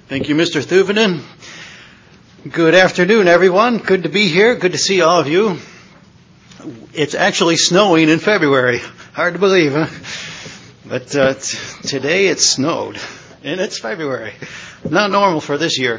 Thank you, Mr. Thuvinen. Good afternoon, everyone. Good to be here. Good to see all of you. It's actually snowing in February. Hard to believe, huh? But today it snowed, and it's February. Not normal for this year.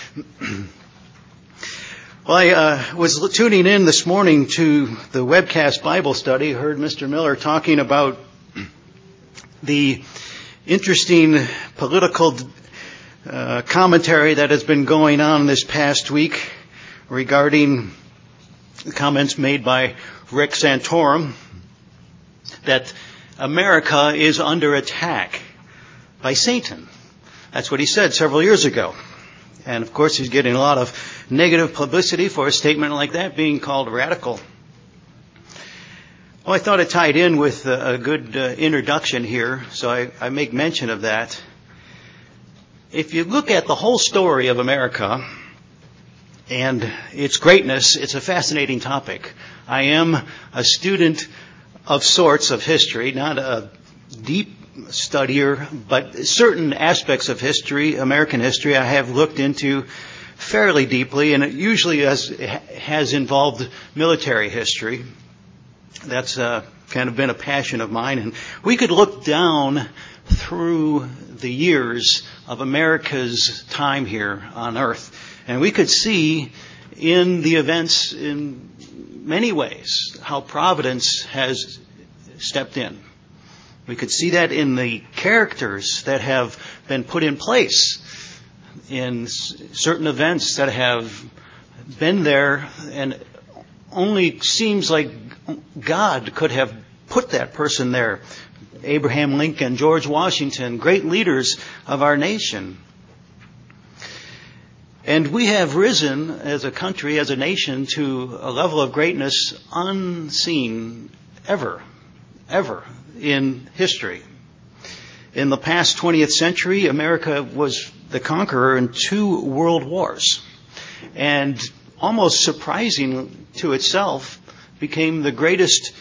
Well, I was tuning in this morning to the webcast Bible study. Heard Mr. Miller talking about the interesting political commentary that has been going on this past week regarding the comments made by Rick Santorum that America is under attack by Satan. That's what he said several years ago. And of course, he's getting a lot of negative publicity for a statement like that being called radical. Well, I thought it tied in with a good introduction here, so I make mention of that. If you look at the whole story of America and its greatness, it's a fascinating topic. I am a student of sorts of history, not a deep studier, but certain aspects of history, American history, I have looked into fairly deeply, and it usually has involved military history. That's kind of been a passion of mine, and we could look down through the years of America's time here on Earth, and we could see in the events in many ways how Providence has stepped in. We could see that in the characters that have been put in place in certain events that have been there, and only seems like God could have put that person there. Abraham Lincoln, George Washington, great leaders of our nation. And we have risen as a country, as a nation, to a level of greatness unseen ever in history. In the past 20th century, America was the conqueror in 2 world wars. And almost surprising to itself, became the greatest,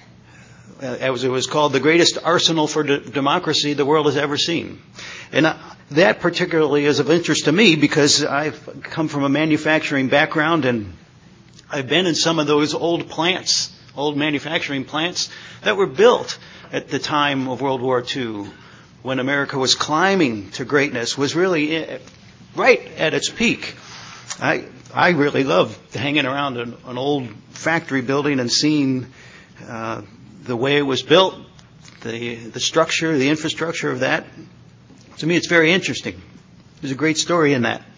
as it was called, the greatest arsenal for democracy the world has ever seen. And that particularly is of interest to me because I've come from a manufacturing background, and I've been in some of those old plants, old manufacturing plants that were built at the time of World War II, when America was climbing to greatness, was really right at its peak. I really love hanging around an old factory building and seeing the way it was built, the structure, the infrastructure of that. To me, it's very interesting. There's a great story in that.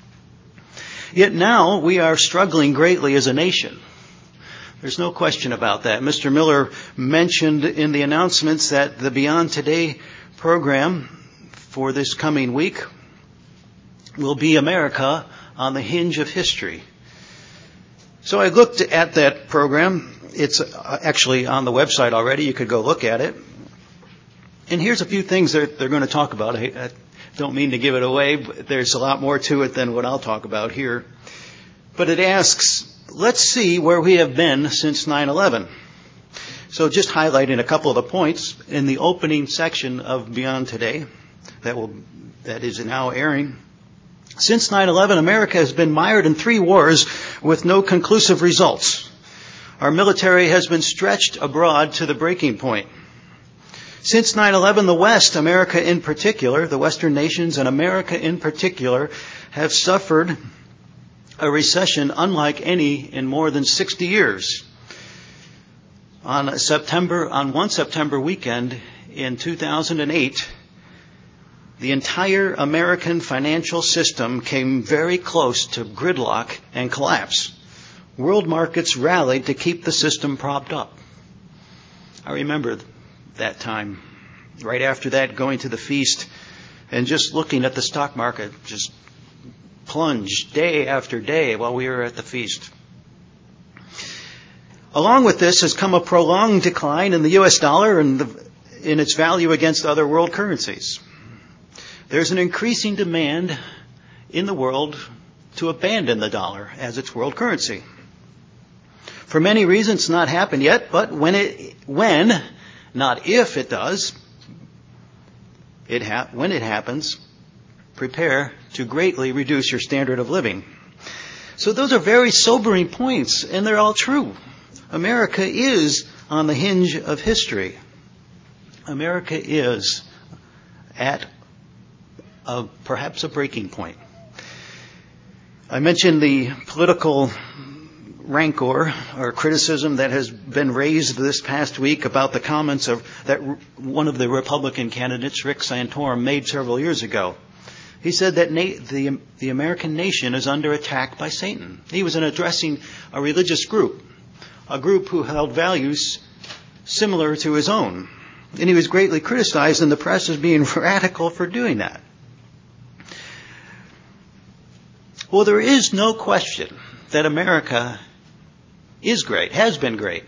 Yet now we are struggling greatly as a nation. There's no question about that. Mr. Miller mentioned in the announcements that the Beyond Today program for this coming week will be America on the Hinge of History. So I looked at that program. It's actually on the website already. You could go look at it. And here's a few things that they're going to talk about. I don't mean to give it away, but there's a lot more to it than what I'll talk about here. But it asks, let's see where we have been since 9/11. So just highlighting a couple of the points in the opening section of Beyond Today that is now airing. Since 9/11, America has been mired in 3 wars with no conclusive results. Our military has been stretched abroad to the breaking point. Since 9/11, the West, America in particular, the Western nations and America in particular, have suffered a recession unlike any in more than 60 years. On one September weekend in 2008, the entire American financial system came very close to gridlock and collapse. World markets rallied to keep the system propped up. I remember that time. Right after that, going to the feast and just looking at the stock market just plunge day after day while we were at the feast. Along with this has come a prolonged decline in the U.S. dollar and in its value against other world currencies. There's an increasing demand in the world to abandon the dollar as its world currency. For many reasons, it's not happened yet, but when, not if it does, when it happens, prepare to greatly reduce your standard of living. So those are very sobering points, and they're all true. America is on the hinge of history. America is at perhaps a breaking point. I mentioned the political rancor or criticism that has been raised this past week about the comments that one of the Republican candidates, Rick Santorum, made several years ago. He said that the American nation is under attack by Satan. He was addressing a religious group, a group who held values similar to his own. And he was greatly criticized in the press as being radical for doing that. Well, there is no question that America is great, has been great.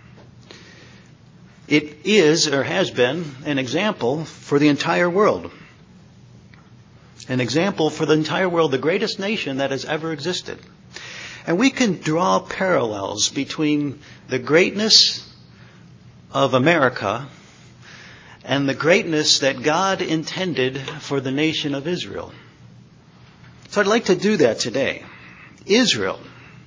It is or has been an example for the entire world. An example for the entire world, the greatest nation that has ever existed. And we can draw parallels between the greatness of America and the greatness that God intended for the nation of Israel. So I'd like to do that today. Israel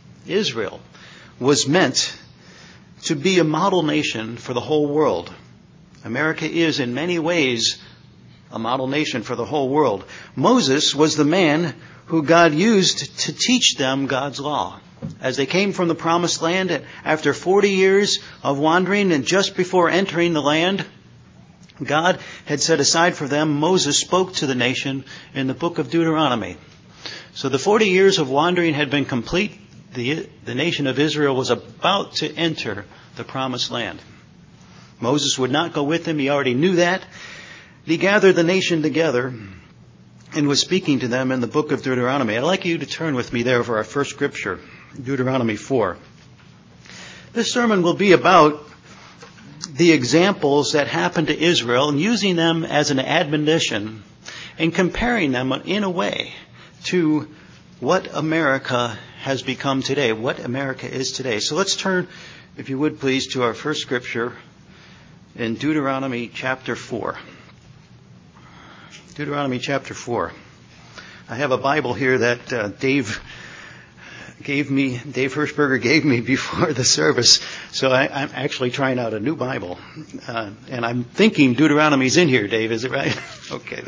was meant to be a model nation for the whole world. America is in many ways a model nation for the whole world. Moses was the man who God used to teach them God's law. As they came from the promised land after 40 years of wandering and just before entering the land, God had set aside for them, Moses spoke to the nation in the book of Deuteronomy. So the 40 years of wandering had been complete. The nation of Israel was about to enter the promised land. Moses would not go with them. He already knew that. He gathered the nation together and was speaking to them in the book of Deuteronomy. I'd like you to turn with me there for our first scripture, Deuteronomy 4. This sermon will be about the examples that happened to Israel and using them as an admonition and comparing them in a way to what America has become today, what America is today. So let's turn, if you would please, to our first scripture in Deuteronomy chapter 4. Deuteronomy chapter 4. I have a Bible here that Dave Hirschberger gave me before the service. So I'm actually trying out a new Bible. And I'm thinking Deuteronomy's in here, Dave, is it right? Okay.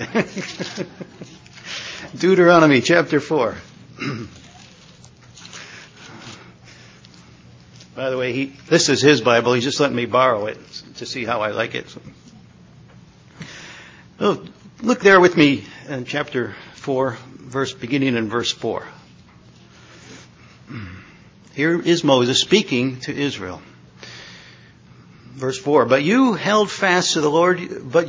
Deuteronomy chapter 4. By the way, this is his Bible. He's just letting me borrow it to see how I like it. So, look there with me in chapter 4, beginning in verse 4. Here is Moses speaking to Israel. Verse 4, But you who held fast to the Lord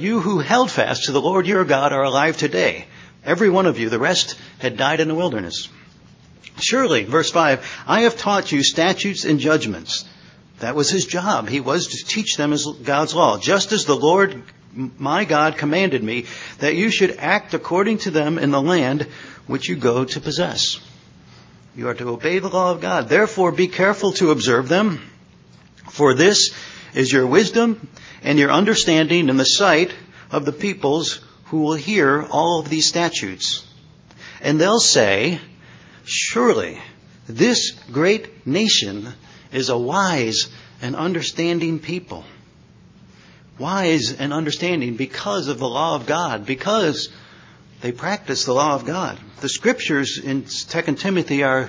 your God are alive today. Every one of you, the rest had died in the wilderness. Surely, verse 5, I have taught you statutes and judgments. That was his job. He was to teach them God's law, just as the Lord my God commanded me, that you should act according to them in the land which you go to possess. You are to obey the law of God. Therefore, be careful to observe them, for this is your wisdom and your understanding in the sight of the peoples who will hear all of these statutes. And they'll say, surely this great nation is a wise and understanding people. Wise and understanding because of the law of God, because they practice the law of God. The scriptures in 2 Timothy are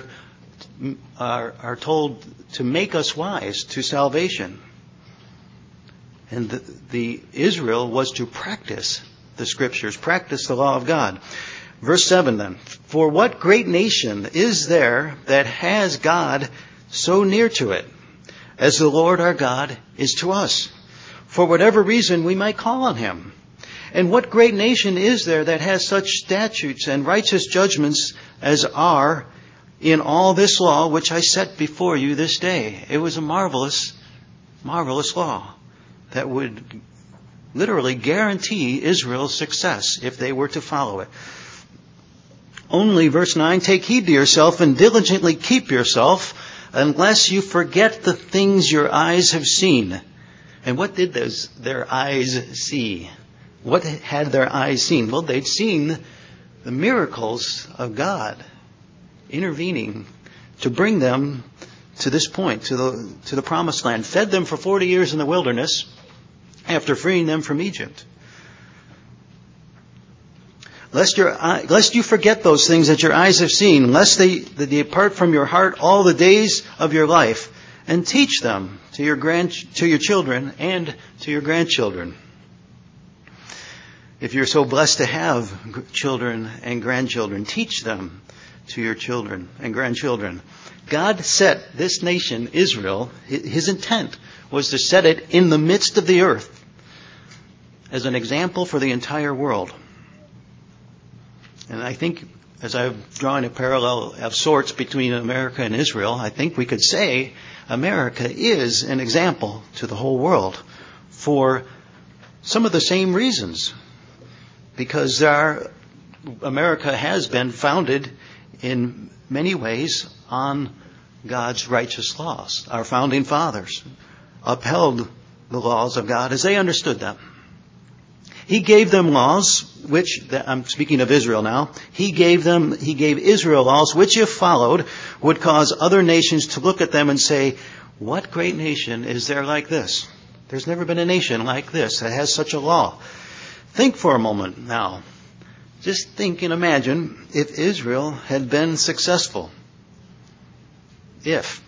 told to make us wise to salvation. And the Israel was to practice the scriptures, practice the law of God. Verse 7 then, For what great nation is there that has God so near to it, as the Lord our God is to us? For whatever reason we might call on him. And what great nation is there that has such statutes and righteous judgments as are in all this law which I set before you this day? It was a marvelous, marvelous law that would literally guarantee Israel's success if they were to follow it. Only, verse 9, take heed to yourself and diligently keep yourself, unless you forget the things your eyes have seen. And what did their eyes see? What had their eyes seen? Well, they'd seen the miracles of God intervening to bring them to this point, to the promised land. Fed them for 40 years in the wilderness after freeing them from Egypt. Lest you forget those things that your eyes have seen, lest they depart from your heart all the days of your life, and teach them to your children and to your grandchildren. If you're so blessed to have children and grandchildren, teach them to your children and grandchildren. God set this nation, Israel, His intent was to set it in the midst of the earth as an example for the entire world. And I think, as I've drawn a parallel of sorts between America and Israel, I think we could say America is an example to the whole world for some of the same reasons. Because America has been founded in many ways on God's righteous laws. Our founding fathers upheld the laws of God as they understood them. He gave them laws, I'm speaking of Israel now. He gave Israel laws which, if followed, would cause other nations to look at them and say, what great nation is there like this? There's never been a nation like this that has such a law. Think for a moment now. Just think and imagine if Israel had been successful. If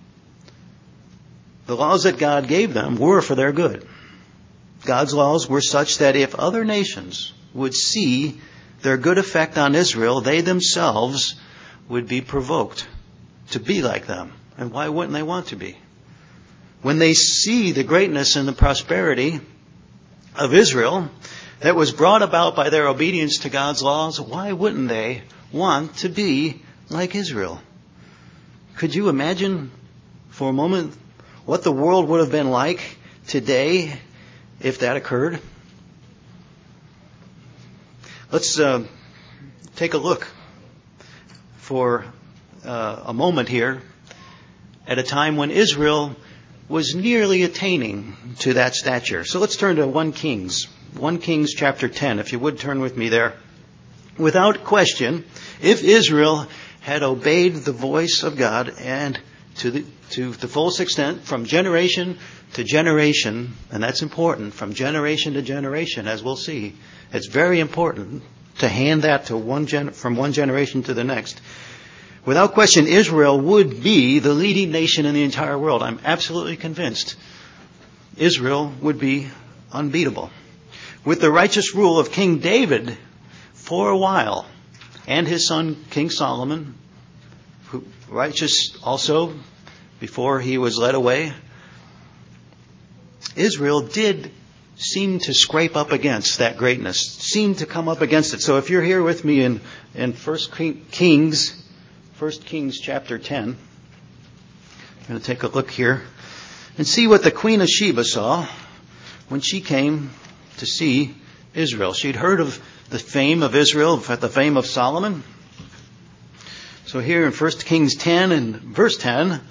the laws that God gave them were for their good. God's laws were such that if other nations would see their good effect on Israel, they themselves would be provoked to be like them. And why wouldn't they want to be? When they see the greatness and the prosperity of Israel that was brought about by their obedience to God's laws, why wouldn't they want to be like Israel? Could you imagine for a moment what the world would have been like today if that occurred? Let's take a look for a moment here at a time when Israel was nearly attaining to that stature. So let's turn to 1 Kings chapter 10, if you would turn with me there. Without question, if Israel had obeyed the voice of God and to the fullest extent from generation to generation, and that's important, from generation to generation, as we'll see, it's very important to hand that to from one generation to the next. Without question, Israel would be the leading nation in the entire world. I'm absolutely convinced Israel would be unbeatable. With the righteous rule of King David for a while, and his son King Solomon, who righteous also before he was led away, Israel did seem to scrape up against that greatness, seemed to come up against it. So if you're here with me in 1 Kings chapter 10, I'm going to take a look here and see what the Queen of Sheba saw when she came to see Israel. She'd heard of the fame of Israel, the fame of Solomon. So here in 1 Kings 10 and verse 10,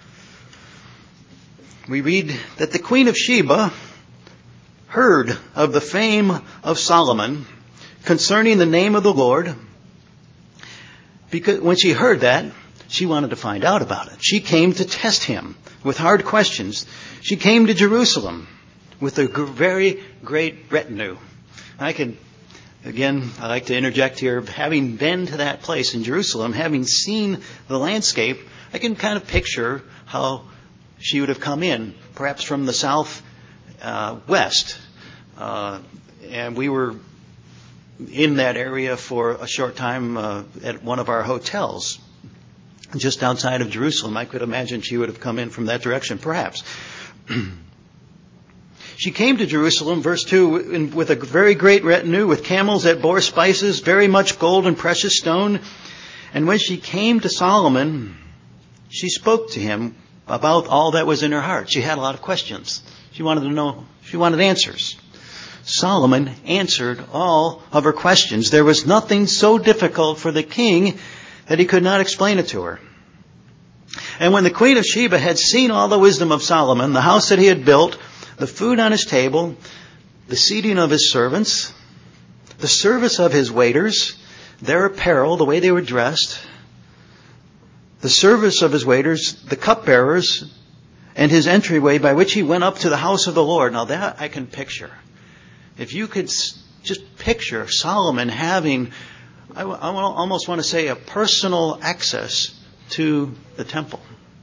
we read that the Queen of Sheba heard of the fame of Solomon concerning the name of the Lord. Because when she heard that, she wanted to find out about it. She came to test him with hard questions. She came to Jerusalem with a very great retinue. I like to interject here, having been to that place in Jerusalem, having seen the landscape, I can kind of picture how she would have come in, perhaps from the south west. And we were in that area for a short time at one of our hotels just outside of Jerusalem. I could imagine she would have come in from that direction, perhaps. She came to Jerusalem, verse 2, with a very great retinue, with camels that bore spices, very much gold and precious stone. And when she came to Solomon, she spoke to him about all that was in her heart. She had a lot of questions. She wanted to know, she wanted answers. Solomon answered all of her questions. There was nothing so difficult for the king that he could not explain it to her. And when the Queen of Sheba had seen all the wisdom of Solomon, the house that he had built, the food on his table, the seating of his servants, the service of his waiters, their apparel, the way they were dressed, the service of his waiters, the cupbearers, and his entryway by which he went up to the house of the Lord. Now that I can picture. If you could just picture Solomon having, I almost want to say, a personal access to the temple.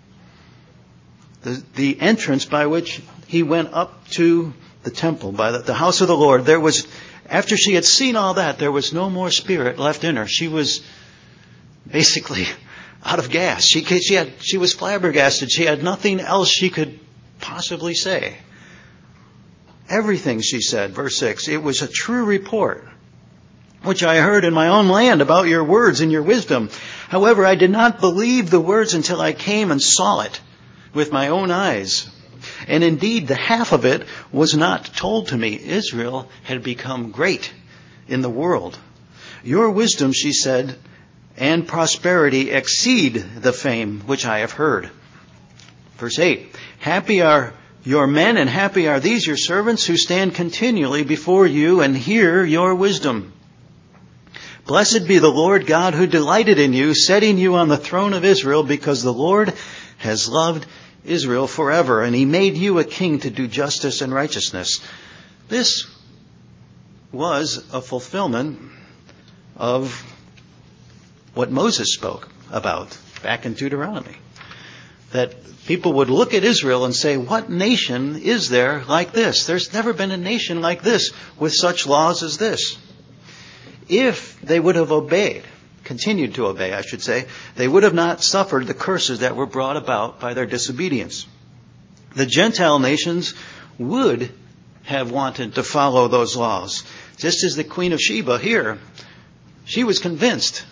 The entrance by which he went up to the temple, by the house of the Lord, there was, after she had seen all that, there was no more spirit left in her. She was basically out of gas. She was flabbergasted. She had nothing else she could possibly say. Everything, she said, verse 6, it was a true report, which I heard in my own land about your words and your wisdom. However, I did not believe the words until I came and saw it with my own eyes. And indeed, the half of it was not told to me. Israel had become great in the world. Your wisdom, she said, and prosperity exceed the fame which I have heard. Verse 8, happy are your men and happy are these your servants who stand continually before you and hear your wisdom. Blessed be the Lord God who delighted in you, setting you on the throne of Israel, because the Lord has loved Israel forever, and he made you a king to do justice and righteousness. This was a fulfillment of what Moses spoke about back in Deuteronomy. That people would look at Israel and say, what nation is there like this? There's never been a nation like this with such laws as this. If they would have continued to obey, I should say, they would have not suffered the curses that were brought about by their disobedience. The Gentile nations would have wanted to follow those laws. Just as the Queen of Sheba here, she was convinced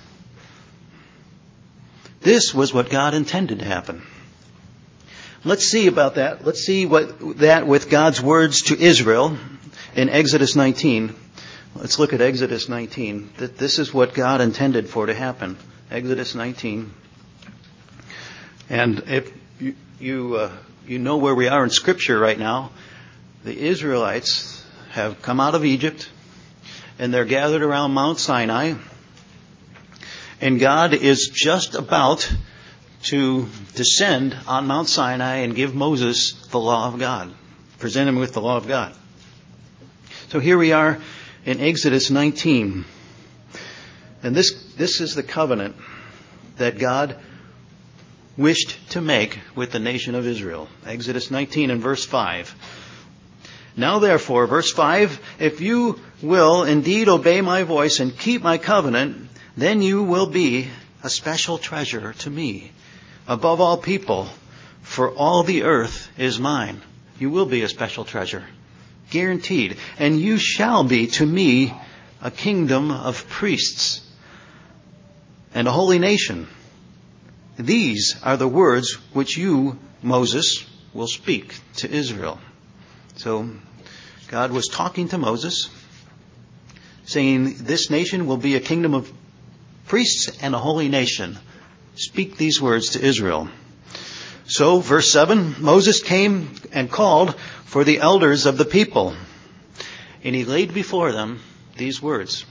this was what God intended to happen. Let's see about that. Let's see that with God's words to Israel in Exodus 19. Let's look at Exodus 19. That this is what God intended for to happen. Exodus 19. And if you know where we are in Scripture right now, the Israelites have come out of Egypt and they're gathered around Mount Sinai. And God is just about to descend on Mount Sinai and give Moses the law of God. Present him with the law of God. So here we are in Exodus 19. And this is the covenant that God wished to make with the nation of Israel. Exodus 19 and verse 5. Now therefore, verse 5, if you will indeed obey my voice and keep my covenant, then you will be a special treasure to me above all people, for all the earth is mine. You will be a special treasure. Guaranteed. And you shall be to me a kingdom of priests and a holy nation. These are the words which you, Moses, will speak to Israel. So God was talking to Moses, saying, this nation will be a kingdom of priests and a holy nation. Speak these words to Israel. So, verse 7, Moses came and called for the elders of the people, and he laid before them these words,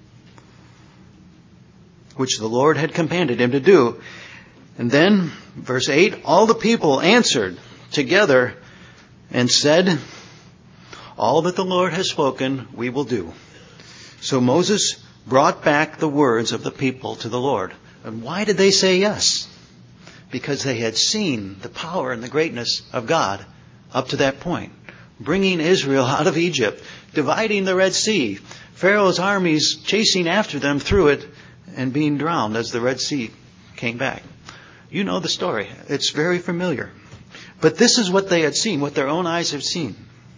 which the Lord had commanded him to do. And then, verse 8, all the people answered together and said, all that the Lord has spoken, we will do. So Moses brought back the words of the people to the Lord. And why did they say yes? Because they had seen the power and the greatness of God up to that point. Bringing Israel out of Egypt, dividing the Red Sea, Pharaoh's armies chasing after them through it, and being drowned as the Red Sea came back. You know the story. It's very familiar. But this is what they had seen, what their own eyes have seen.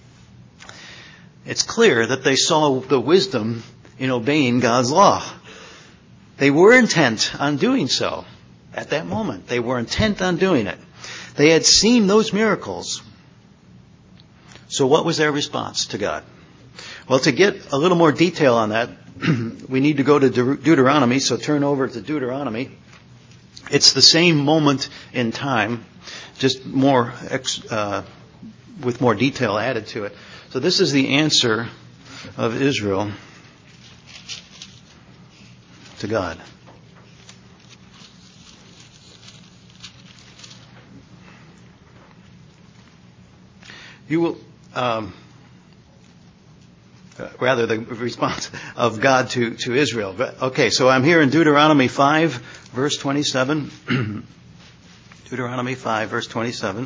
It's clear that they saw the wisdom in obeying God's law. They were intent on doing so at that moment. They were intent on doing it. They had seen those miracles. So what was their response to God? Well, to get a little more detail on that, we need to go to Deuteronomy. So turn over to Deuteronomy. It's the same moment in time, just more with more detail added to it. So this is the answer of Israel to God. You will, rather the response of God to Israel. Okay, so I'm here in Deuteronomy 5, verse 27. Deuteronomy 5, verse 27.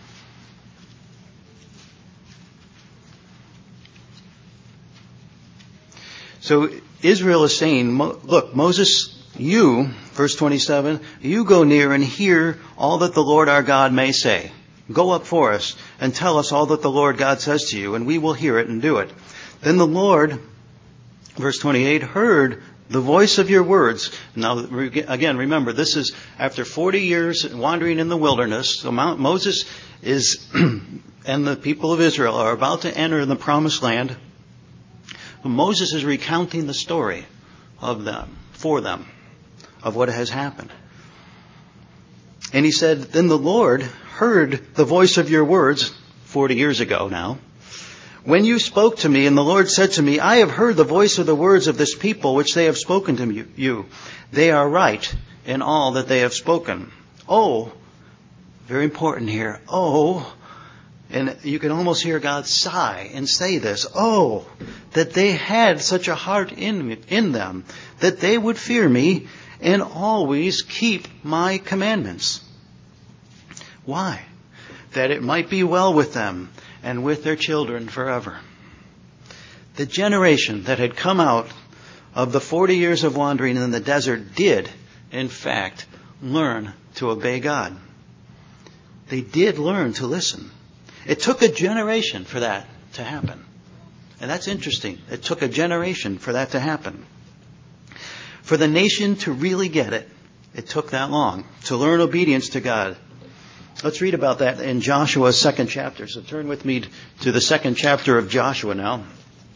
So Israel is saying, look, Moses, you, verse 27, you go near and hear all that the Lord our God may say. Go up for us and tell us all that the Lord God says to you, and we will hear it and do it. Then the Lord, verse 28, heard the voice of your words. Now, again, remember, this is after 40 years wandering in the wilderness. So Moses is, and the people of Israel are about to enter the promised land. Moses is recounting the story of them, for them, of what has happened. And he said, then the Lord heard the voice of your words 40 years ago now. When you spoke to me, and the Lord said to me, I have heard the voice of the words of this people which they have spoken to you. They are right in all that they have spoken. Oh, very important here. Oh, and you can almost hear God sigh and say this. Oh, that they had such a heart in them, that they would fear me and always keep my commandments. Why? That it might be well with them and with their children forever. The generation that had come out of the 40 years of wandering in the desert did, in fact, learn to obey God. They did learn to listen. It took a generation for that to happen. And that's interesting. It took a generation for that to happen. For the nation to really get it, it took that long to learn obedience to God. Let's read about that in Joshua's second chapter. So turn with me to the second chapter of Joshua now.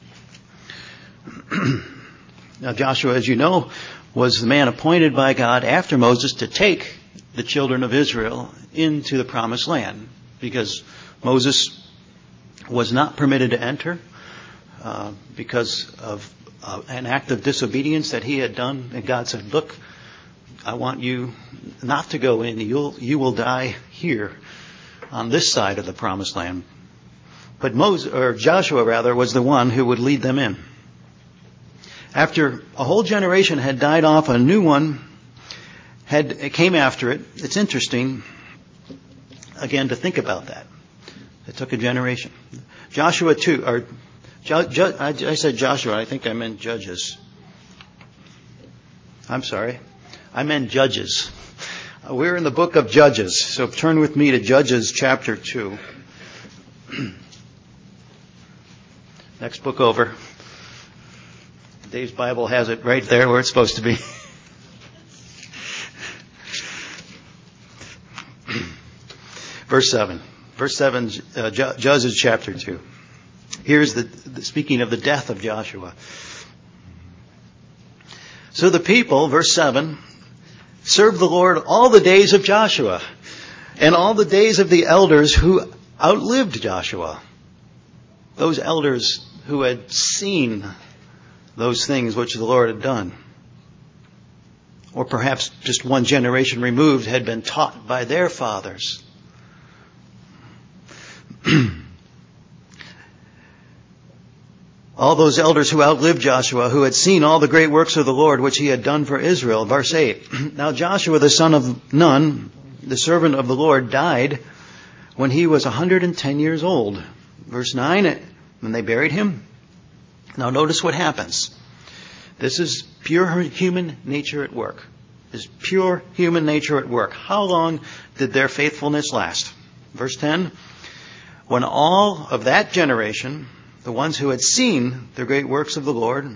Now Joshua, as you know, was the man appointed by God after Moses to take the children of Israel into the promised land, because Moses was not permitted to enter because of an act of disobedience that he had done. And God said, look, I want you not to go in. You will die here on this side of the promised land. But Joshua was the one who would lead them in. After a whole generation had died off, a new one came after it. It's interesting, again, to think about that. It took a generation. Joshua 2, I said Joshua, I think I meant Judges. I'm sorry. I meant Judges. We're in the book of Judges, so turn with me to Judges chapter 2. Next book over. Dave's Bible has it right there where it's supposed to be. Verse 7. Verse 7, Judges chapter 2. Here's the speaking of the death of Joshua. So the people, verse 7, served the Lord all the days of Joshua and all the days of the elders who outlived Joshua. Those elders who had seen those things which the Lord had done. Or perhaps just one generation removed had been taught by their fathers. All those elders who outlived Joshua, who had seen all the great works of the Lord which he had done for Israel. Verse 8. Now Joshua the son of Nun, the servant of the Lord, died when he was 110 years old. Verse 9. When they buried him. Now notice what happens. This is pure human nature at work. This is pure human nature at work. How long did their faithfulness last? Verse 10. When all of that generation, the ones who had seen the great works of the Lord,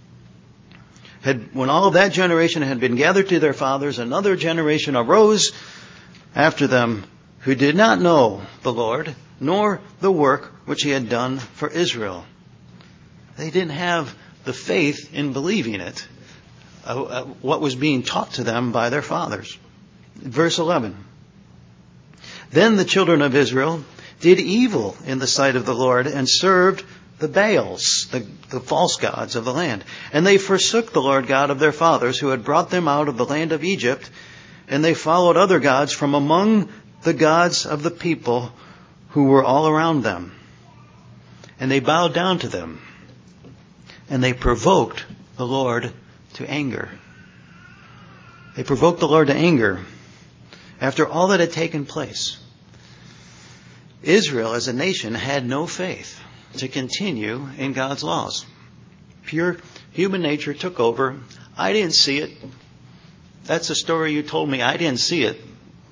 when all of that generation had been gathered to their fathers, another generation arose after them who did not know the Lord, nor the work which he had done for Israel. They didn't have the faith in believing it, what was being taught to them by their fathers. Verse 11. Then the children of Israel did evil in the sight of the Lord and served the Baals, the false gods of the land. And they forsook the Lord God of their fathers, who had brought them out of the land of Egypt, and they followed other gods from among the gods of the people who were all around them. And they bowed down to them, and they provoked the Lord to anger. They provoked the Lord to anger after all that had taken place. Israel as a nation had no faith to continue in God's laws. Pure human nature took over. I didn't see it. That's a story you told me. I didn't see it.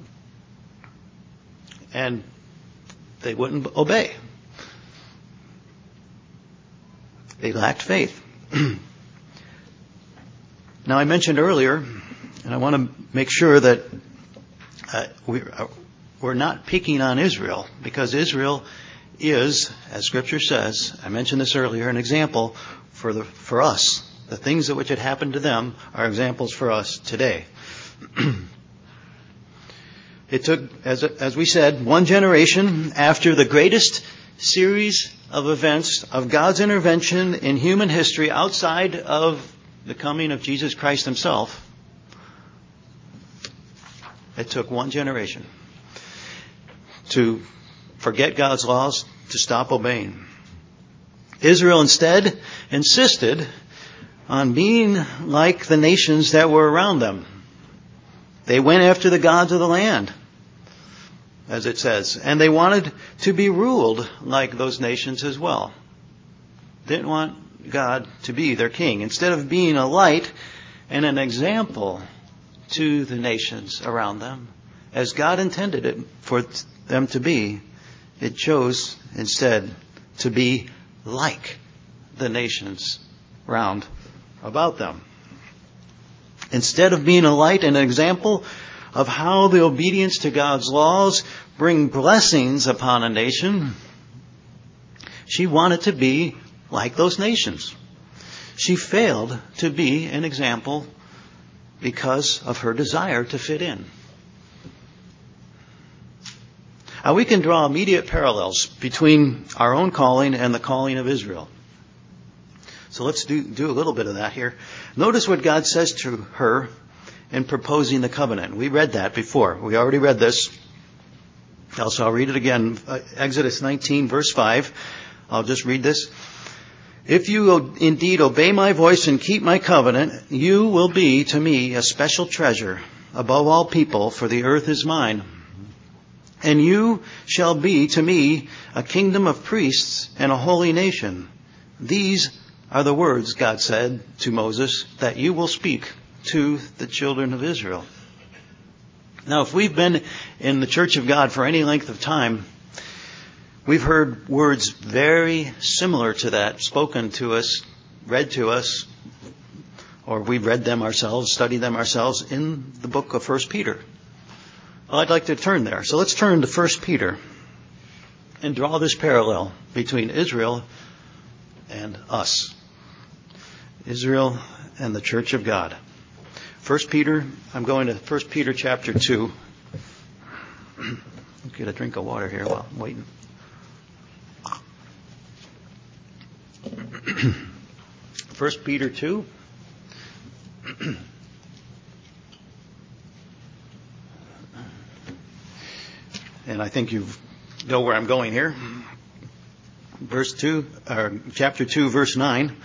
And they wouldn't obey. They lacked faith. Now, I mentioned earlier, and I want to make sure that we're not picking on Israel, because Israel is, as Scripture says, I mentioned this earlier, an example for us. The things that which had happened to them are examples for us today. It took, as we said, one generation after the greatest series of events of God's intervention in human history outside of the coming of Jesus Christ himself. It took one generation to forget God's laws, to stop obeying. Israel instead insisted on being like the nations that were around them. They went after the gods of the land, as it says, and they wanted to be ruled like those nations as well. Didn't want God to be their king. Instead of being a light and an example to the nations around them, as God intended it for them to be, it chose instead to be like the nations round about them. Instead of being a light and an example of how the obedience to God's laws bring blessings upon a nation, she wanted to be like those nations. She failed to be an example because of her desire to fit in. Now, we can draw immediate parallels between our own calling and the calling of Israel. So let's do a little bit of that here. Notice what God says to her in proposing the covenant. We read that before. We already read this. Also, I'll read it again. Exodus 19, verse 5. I'll just read this. If you indeed obey my voice and keep my covenant, you will be to me a special treasure above all people, for the earth is mine. And you shall be to me a kingdom of priests and a holy nation. These are the words, God said to Moses, that you will speak to the children of Israel. Now, if we've been in the Church of God for any length of time, we've heard words very similar to that spoken to us, read to us, or we've read them ourselves, studied them ourselves in the book of 1 Peter. Well, I'd like to turn there. So let's turn to 1 Peter and draw this parallel between Israel and us. Israel and the Church of God. 1 Peter, I'm going to 1 Peter chapter 2. Get a drink of water here while I'm waiting. 1 Peter 2. And I think you know where I'm going here. Chapter 2, verse 9.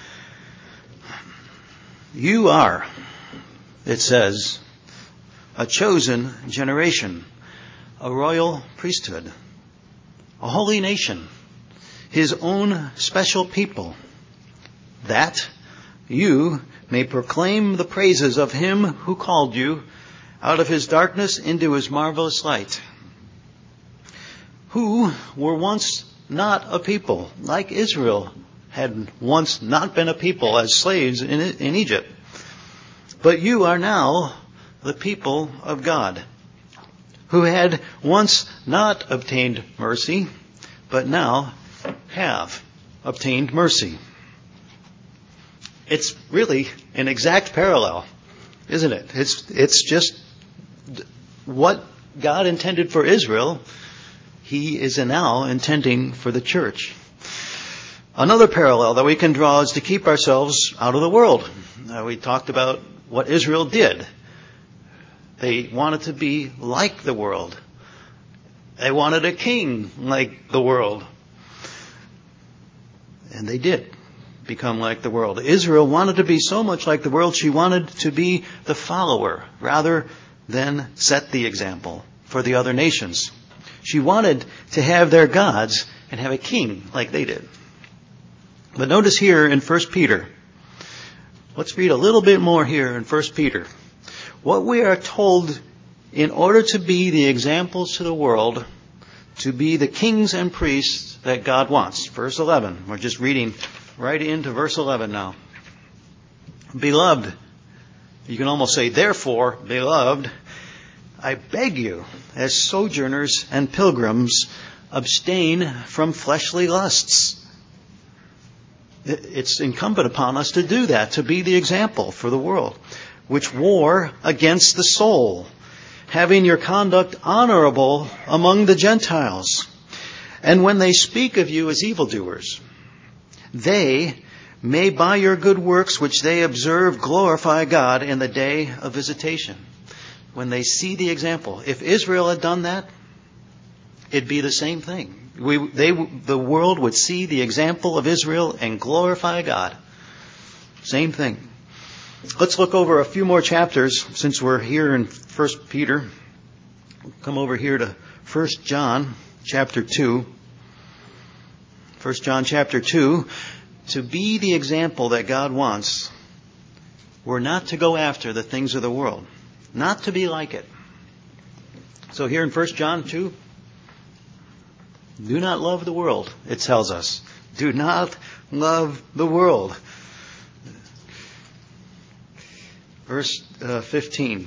You are, it says, a chosen generation, a royal priesthood, a holy nation, his own special people, that you may proclaim the praises of him who called you out of his darkness into his marvelous light, who were once not a people, like Israel had once not been a people as slaves in Egypt. But you are now the people of God, who had once not obtained mercy, but now have obtained mercy. It's really an exact parallel, isn't it? It's just what God intended for Israel, he is now intending for the church. Another parallel that we can draw is to keep ourselves out of the world. We talked about what Israel did. They wanted to be like the world. They wanted a king like the world. And they did become like the world. Israel wanted to be so much like the world, she wanted to be the follower rather than set the example for the other nations. She wanted to have their gods and have a king like they did. But notice here in 1 Peter, let's read a little bit more here in 1 Peter. What we are told in order to be the examples to the world, to be the kings and priests that God wants. Verse 11. We're just reading right into verse 11 now. Beloved, you can almost say, therefore, beloved, I beg you, as sojourners and pilgrims, abstain from fleshly lusts. It's incumbent upon us to do that, to be the example for the world, which war against the soul, having your conduct honorable among the Gentiles. And when they speak of you as evildoers, they may by your good works which they observe glorify God in the day of visitation. When they see the example. If Israel had done that, it'd be the same thing. The world would see the example of Israel and glorify God. Same thing. Let's look over a few more chapters since we're here in 1 Peter. Come over here to 1 John chapter 2. 1 John chapter 2. To be the example that God wants, we're not to go after the things of the world. Not to be like it. So here in 1 John 2, do not love the world, it tells us. Do not love the world. Verse 15.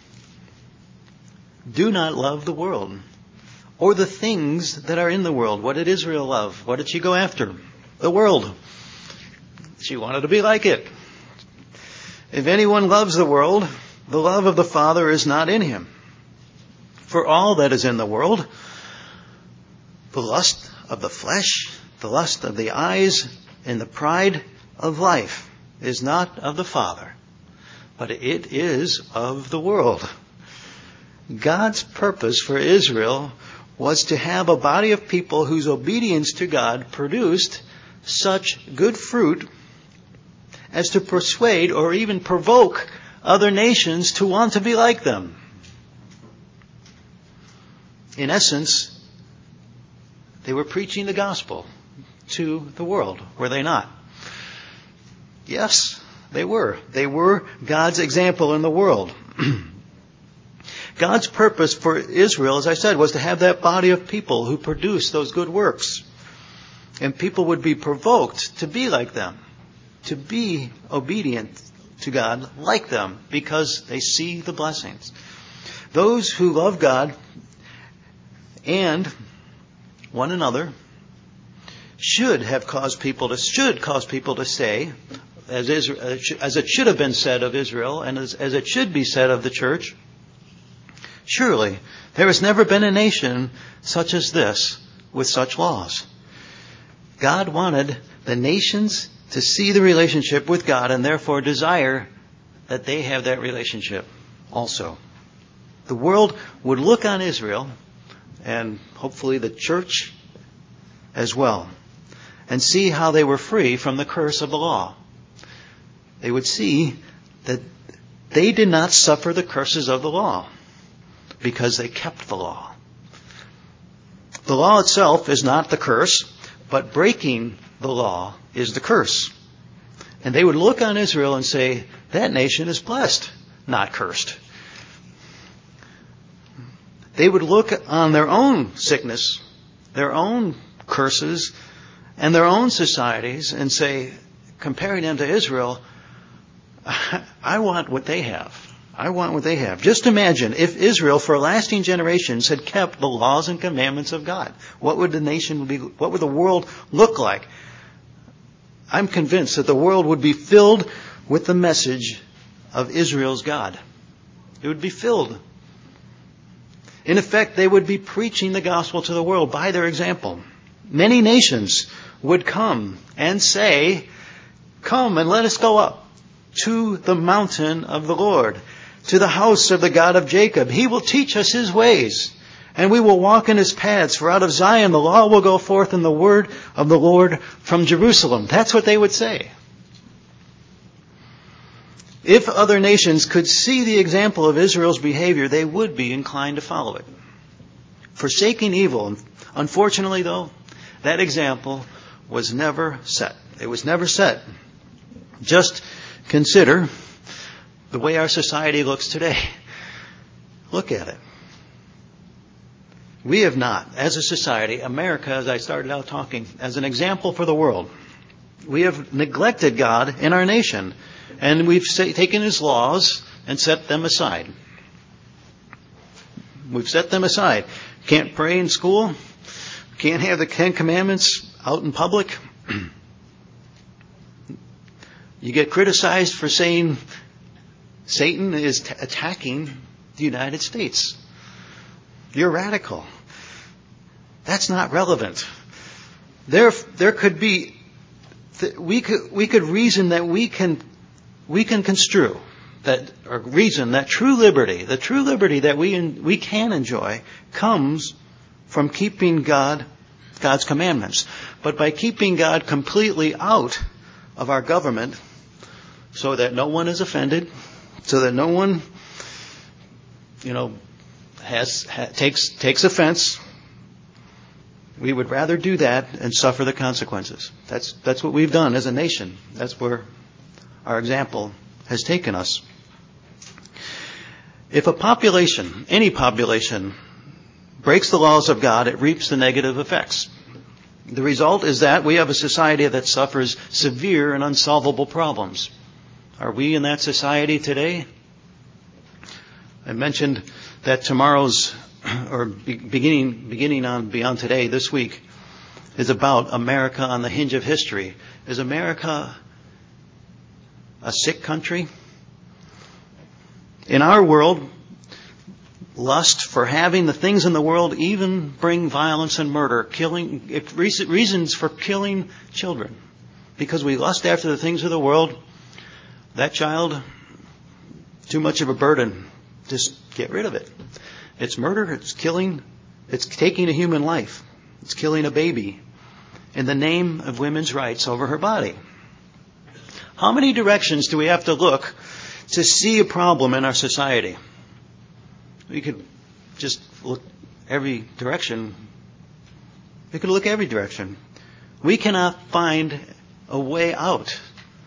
Do not love the world or the things that are in the world. What did Israel love? What did she go after? The world. She wanted to be like it. If anyone loves the world, the love of the Father is not in him. For all that is in the world, the lust of the flesh, the lust of the eyes, and the pride of life is not of the Father, but it is of the world. God's purpose for Israel was to have a body of people whose obedience to God produced such good fruit as to persuade or even provoke other nations to want to be like them. In essence, they were preaching the gospel to the world, were they not? Yes, they were. They were God's example in the world. God's purpose for Israel, as I said, was to have that body of people who produce those good works. And people would be provoked to be like them, to be obedient to God like them, because they see the blessings. Those who love God and one another should cause people to say, as it should have been said of Israel, and as it should be said of the church, surely there has never been a nation such as this with such laws. God wanted the nations to see the relationship with God and therefore desire that they have that relationship also. The world would look on Israel, and hopefully the church as well, and see how they were free from the curse of the law. They would see that they did not suffer the curses of the law because they kept the law. The law itself is not the curse, but breaking the law is the curse. And they would look on Israel and say, that nation is blessed, not cursed. They would look on their own sickness, their own curses, and their own societies and say, comparing them to Israel, I want what they have. I want what they have. Just imagine if Israel for lasting generations had kept the laws and commandments of God. What would the nation be? What would the world look like? I'm convinced that the world would be filled with the message of Israel's God. It would be filled. In effect, they would be preaching the gospel to the world by their example. many nations would come and say, "Come and let us go up to the mountain of the Lord, to the house of the God of Jacob. He will teach us his ways, and we will walk in his paths. For out of Zion the law will go forth, and the word of the Lord from Jerusalem." That's what they would say. If other nations could see the example of Israel's behavior, they would be inclined to follow it. Forsaking evil. Unfortunately, though, that example was never set. It was never set. Just consider the way our society looks today. Look at it. We have not, as a society, America, as I started out talking, as an example for the world, we have neglected God in our nation. And we've taken his laws and set them aside. We've set them aside. Can't pray in school. Can't have the 10 Commandments out in public. You get criticized for saying Satan is attacking the United States. You're radical. That's not relevant. There could be, we could reason that we can construe that, or reason that true liberty, the true liberty that we can enjoy, comes from keeping God's commandments. But by keeping God completely out of our government, so that no one is offended, so that no one, takes offense, we would rather do that and suffer the consequences. That's what we've done as a nation. That's where our example has taken us. If a population, any population, breaks the laws of God, it reaps the negative effects. The result is that we have a society that suffers severe and unsolvable problems. Are we in that society today? I mentioned that tomorrow's, or beginning on beyond today, this week, is about America on the hinge of history. Is America a sick country? In our world, lust for having the things in the world even bring violence and murder, reasons for killing children. Because we lust after the things of the world, that child, too much of a burden, just get rid of it. It's murder, it's killing, it's taking a human life. It's killing a baby in the name of women's rights over her body. How many directions do we have to look to see a problem in our society? We could just look every direction. We could look every direction. We cannot find a way out.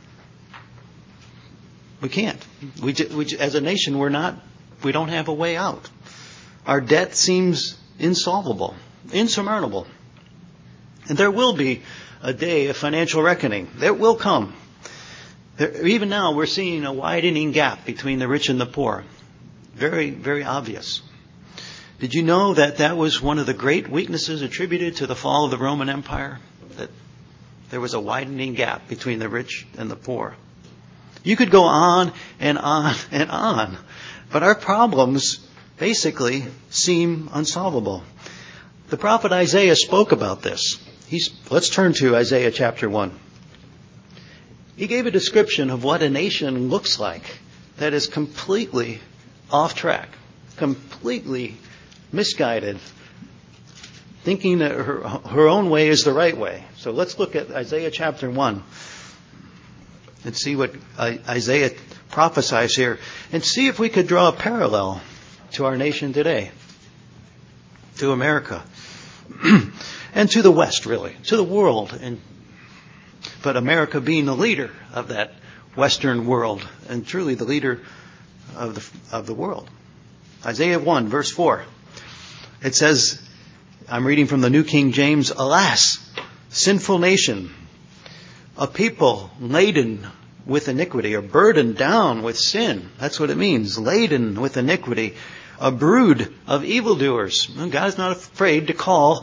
We can't. We as a nation, we don't have a way out. Our debt seems insolvable, insurmountable. And there will be a day of financial reckoning. That will come. Even now, we're seeing a widening gap between the rich and the poor. Very, very obvious. Did you know that was one of the great weaknesses attributed to the fall of the Roman Empire? That there was a widening gap between the rich and the poor. You could go on and on and on. But our problems basically seem unsolvable. The prophet Isaiah spoke about this. Let's turn to Isaiah chapter 1. He gave a description of what a nation looks like that is completely off track, completely misguided, thinking that her own way is the right way. So let's look at Isaiah chapter 1 and see what Isaiah prophesies here, and see if we could draw a parallel to our nation today, to America, and to the West, really, to the world, but America being the leader of that Western world, and truly the leader of the world. Isaiah 1, verse 4. It says, I'm reading from the New King James, "Alas, sinful nation, a people laden with iniquity," or burdened down with sin. That's what it means, laden with iniquity. A brood of evildoers. God is not afraid to call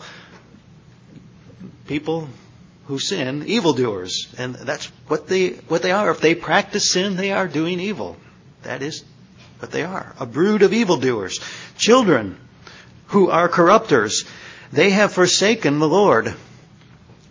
people who sin evildoers. And that's what they are. If they practice sin, they are doing evil. That is what they are. A brood of evildoers. Children who are corrupters. They have forsaken the Lord.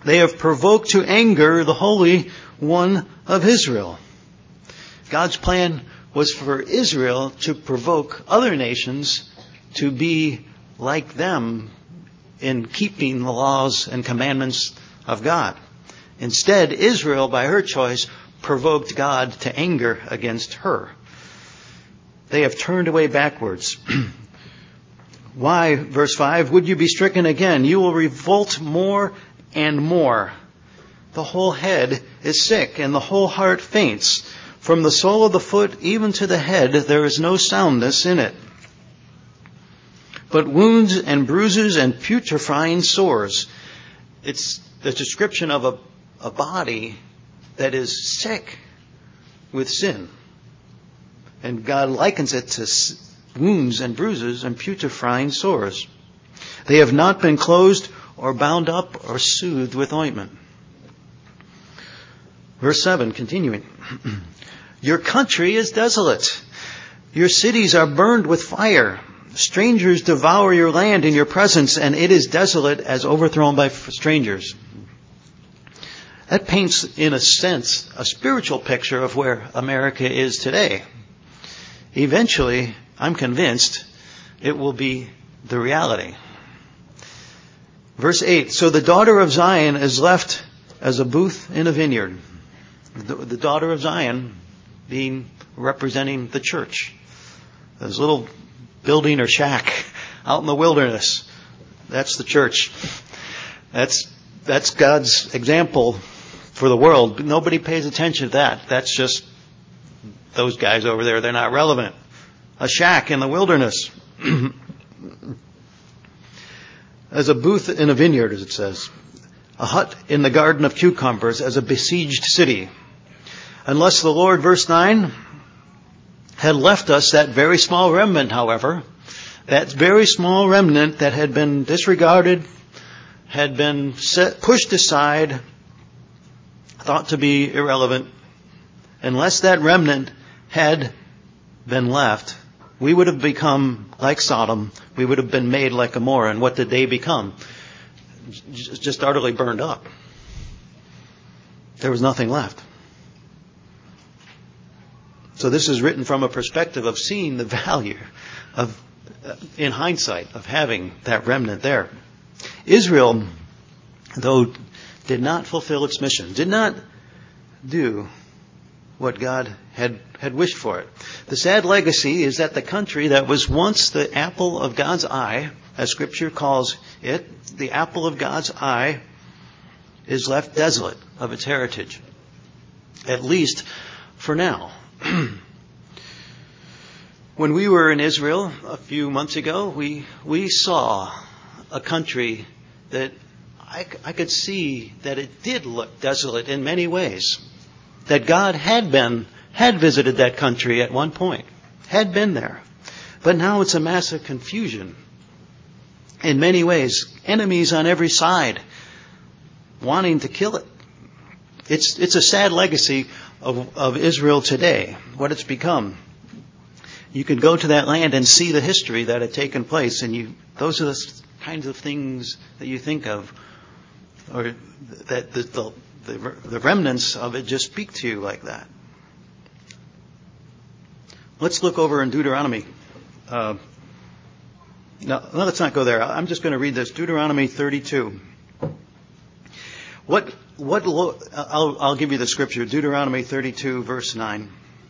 They have provoked to anger the Holy One of Israel. God's plan was for Israel to provoke other nations to be like them in keeping the laws and commandments of God. Instead, Israel, by her choice, provoked God to anger against her. They have turned away backwards. Why, verse 5, would you be stricken again? You will revolt more and more. The whole head is sick, and the whole heart faints. From the sole of the foot even to the head, there is no soundness in it, but wounds and bruises and putrefying sores. It's the description of a body that is sick with sin. And God likens it to wounds and bruises and putrefying sores. They have not been closed or bound up or soothed with ointment. Verse 7, continuing. Your country is desolate. Your cities are burned with fire. Strangers devour your land in your presence, and it is desolate as overthrown by strangers. That paints, in a sense, a spiritual picture of where America is today. Eventually, I'm convinced, it will be the reality. Verse 8, so the daughter of Zion is left as a booth in a vineyard. The daughter of Zion being representing the church. This little building or shack out in the wilderness. That's the church. That's God's example for the world. Nobody pays attention to that. That's just those guys over there. They're not relevant. A shack in the wilderness. As a booth in a vineyard, as it says. A hut in the garden of cucumbers, as a besieged city. Unless the Lord, verse 9, had left us that very small remnant, however, that very small remnant that had been disregarded, had been pushed aside, thought to be irrelevant. Unless that remnant had been left, we would have become like Sodom. We would have been made like Gomorrah. And what did they become? Just utterly burned up. There was nothing left. So this is written from a perspective of seeing the value of, in hindsight, of having that remnant there. Israel, though, did not fulfill its mission, did not do what God had wished for it. The sad legacy is that the country that was once the apple of God's eye, as Scripture calls it, the apple of God's eye, is left desolate of its heritage. At least for now. When we were in Israel a few months ago, we saw a country that I could see that it did look desolate in many ways. That God had visited that country at one point, had been there. But now it's a massive confusion. In many ways, enemies on every side wanting to kill it. It's a sad legacy of Israel today, what it's become. You can go to that land and see the history that had taken place, and those are the kinds of things that you think of, or that the remnants of it just speak to you like that. Let's look over in Deuteronomy. No, let's not go there. I'm just going to read this. Deuteronomy 32. I'll give you the scripture. Deuteronomy 32, verse 9.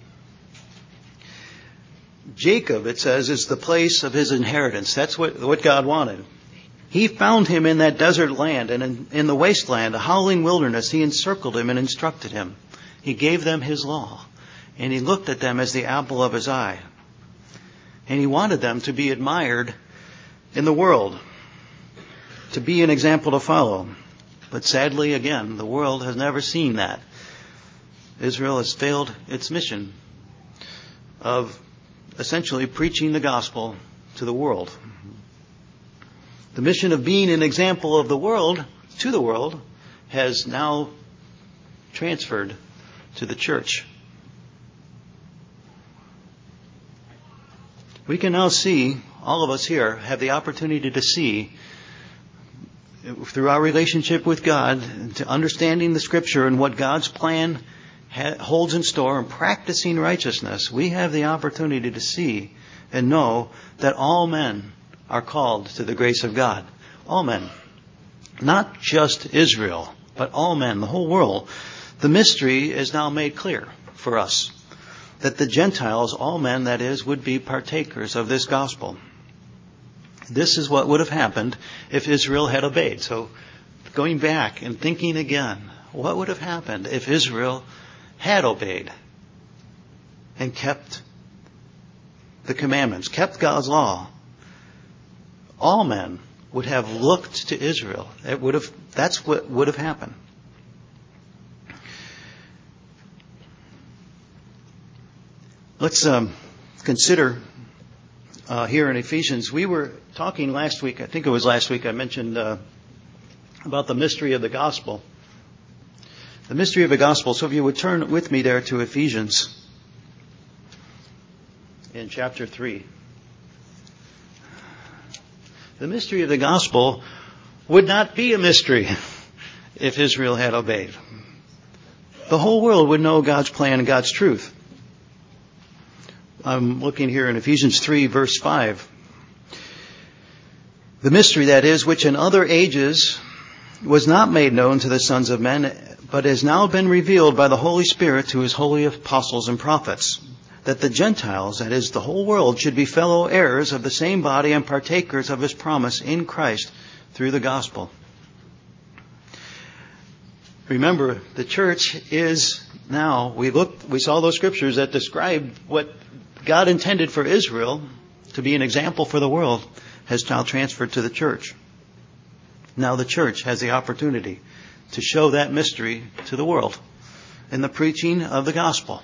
Jacob, it says, is the place of his inheritance. That's what God wanted. He found him in that desert land and in the wasteland, a howling wilderness. He encircled him and instructed him. He gave them his law, and he looked at them as the apple of his eye. And he wanted them to be admired in the world, to be an example to follow. But sadly, again, the world has never seen that. Israel has failed its mission of essentially preaching the gospel to the world. The mission of being an example of the world to the world has now transferred to the church. We can now see, all of us here have the opportunity to see through our relationship with God, to understanding the Scripture and what God's plan holds in store and practicing righteousness, we have the opportunity to see and know that all men are called to the grace of God. All men. Not just Israel, but all men, the whole world. The mystery is now made clear for us that the Gentiles, all men that is, would be partakers of this gospel. This is what would have happened if Israel had obeyed. So going back and thinking again, what would have happened if Israel had obeyed and kept the commandments, kept God's law? All men would have looked to Israel. That's what would have happened. Let's consider here in Ephesians. We were talking last week, I think it was last week, I mentioned about the mystery of the gospel. The mystery of the gospel. So if you would turn with me there to Ephesians in chapter 3. The mystery of the gospel would not be a mystery if Israel had obeyed. The whole world would know God's plan and God's truth. I'm looking here in Ephesians 3, verse 5. The mystery, that is, which in other ages was not made known to the sons of men, but has now been revealed by the Holy Spirit to His holy apostles and prophets, that the Gentiles, that is, the whole world, should be fellow heirs of the same body and partakers of His promise in Christ through the gospel. Remember, the church is now, we saw those scriptures that describe what God intended for Israel to be an example for the world, has now transferred to the church. Now the church has the opportunity to show that mystery to the world in the preaching of the gospel.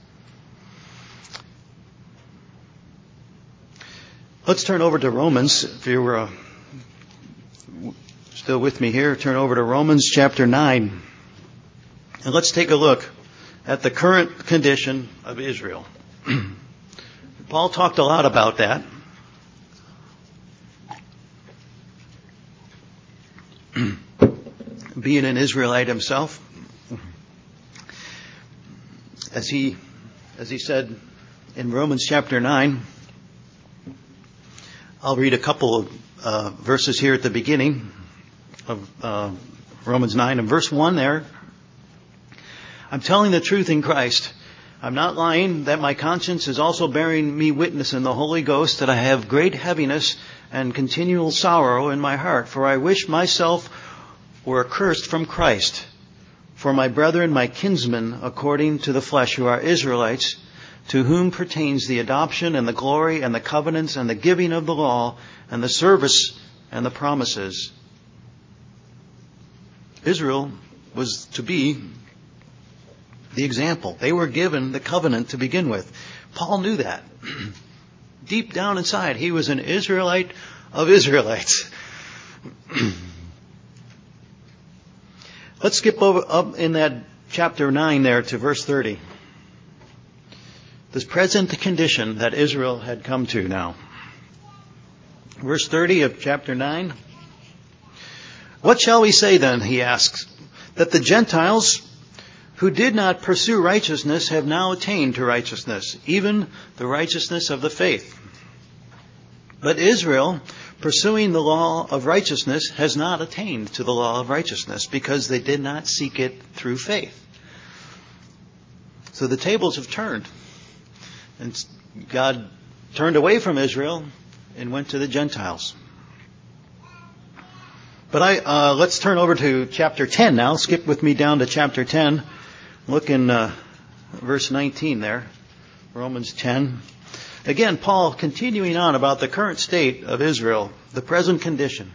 Let's turn over to Romans. If you're still with me here, turn over to Romans chapter 9. And let's take a look at the current condition of Israel. Paul talked a lot about that. Being an Israelite himself, as he said in Romans chapter 9, I'll read a couple of verses here at the beginning of Romans 9 and verse 1 there. I'm telling the truth in Christ. I'm not lying, that my conscience is also bearing me witness in the Holy Ghost that I have great heaviness and continual sorrow in my heart. For I wish myself were accursed from Christ for my brethren, my kinsmen, according to the flesh, who are Israelites, to whom pertains the adoption and the glory and the covenants and the giving of the law and the service and the promises. Israel was to be the example. They were given the covenant to begin with. Paul knew that. Deep down inside, he was an Israelite of Israelites. Let's skip up in that chapter 9 there to verse 30. This present condition that Israel had come to now. Verse 30 of chapter 9. What shall we say then, he asks, that the Gentiles who did not pursue righteousness have now attained to righteousness, even the righteousness of the faith. But Israel, pursuing the law of righteousness, has not attained to the law of righteousness because they did not seek it through faith. So the tables have turned. And God turned away from Israel and went to the Gentiles. But let's turn over to chapter 10 now. Skip with me down to chapter 10. Look in verse 19 there, Romans 10. Again, Paul continuing on about the current state of Israel, the present condition.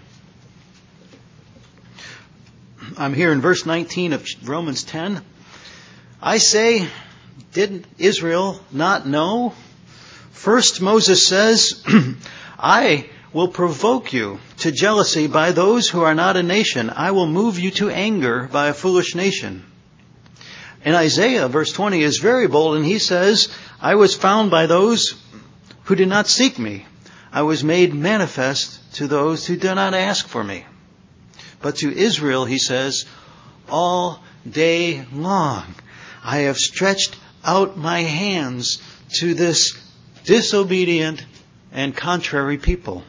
I'm here in verse 19 of Romans 10. I say, did Israel not know? First, Moses says, I will provoke you to jealousy by those who are not a nation. I will move you to anger by a foolish nation. In Isaiah, verse 20 is very bold, and he says, I was found by those who did not seek me. I was made manifest to those who did not ask for me. But to Israel, he says, all day long I have stretched out my hands to this disobedient and contrary people.